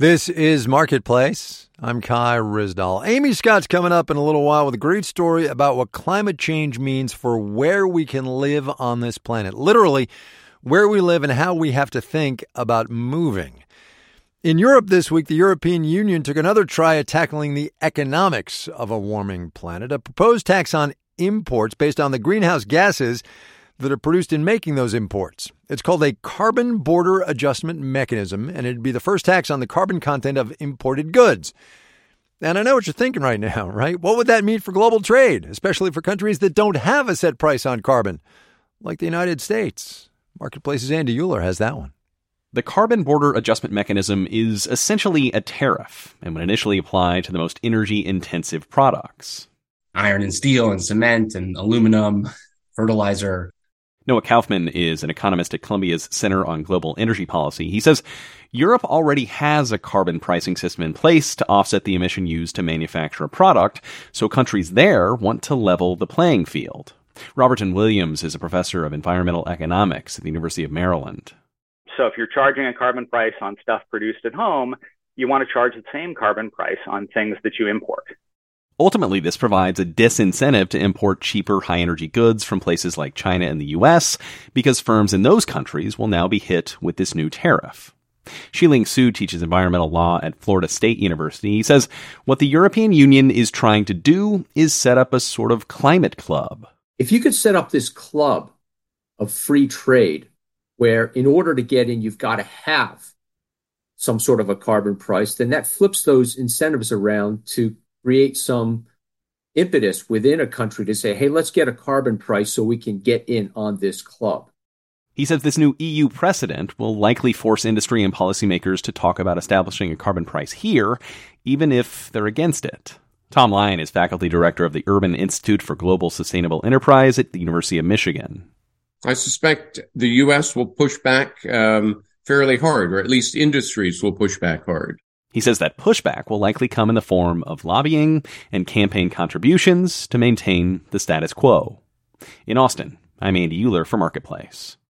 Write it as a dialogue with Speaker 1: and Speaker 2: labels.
Speaker 1: This is Marketplace. I'm Kai Ryssdal. Amy Scott's coming up in a little while with a great story about what climate change means for where we can live on this planet. Literally, where we live and how we have to think about moving. In Europe this week, the European Union took another try at tackling the economics of a warming planet. A proposed tax on imports based on the greenhouse gases that are produced in making those imports. It's called a carbon border adjustment mechanism, and it'd be the first tax on the carbon content of imported goods. And I know what you're thinking right now, right? What would that mean for global trade, especially for countries that don't have a set price on carbon, like the United States? Marketplace's Andy Euler has that one.
Speaker 2: The carbon border adjustment mechanism is essentially a tariff and would initially apply to the most energy-intensive products.
Speaker 3: Iron and steel and cement and aluminum, fertilizer.
Speaker 2: Noah Kaufman is an economist at Columbia's Center on Global Energy Policy. He says Europe already has a carbon pricing system in place to offset the emission used to manufacture a product, so countries there want to level the playing field. Roberton Williams is a professor of environmental economics at the University of Maryland.
Speaker 4: So if you're charging a carbon price on stuff produced at home, you want to charge the same carbon price on things that you import.
Speaker 2: Ultimately, this provides a disincentive to import cheaper, high-energy goods from places like China and the U.S., because firms in those countries will now be hit with this new tariff. Xiling Su teaches environmental law at Florida State University. He says what the European Union is trying to do is set up a sort of climate club.
Speaker 5: If you could set up this club of free trade, where in order to get in, you've got to have some sort of a carbon price, then that flips those incentives around to create some impetus within a country to say, hey, let's get a carbon price so we can get in on this club.
Speaker 2: He says this new EU precedent will likely force industry and policymakers to talk about establishing a carbon price here, even if they're against it. Tom Lyon is faculty director of the Urban Institute for Global Sustainable Enterprise at the University of Michigan.
Speaker 6: I suspect the U.S. will push back fairly hard, or at least industries will push back hard.
Speaker 2: He says that pushback will likely come in the form of lobbying and campaign contributions to maintain the status quo. In Austin, I'm Andy Euler for Marketplace.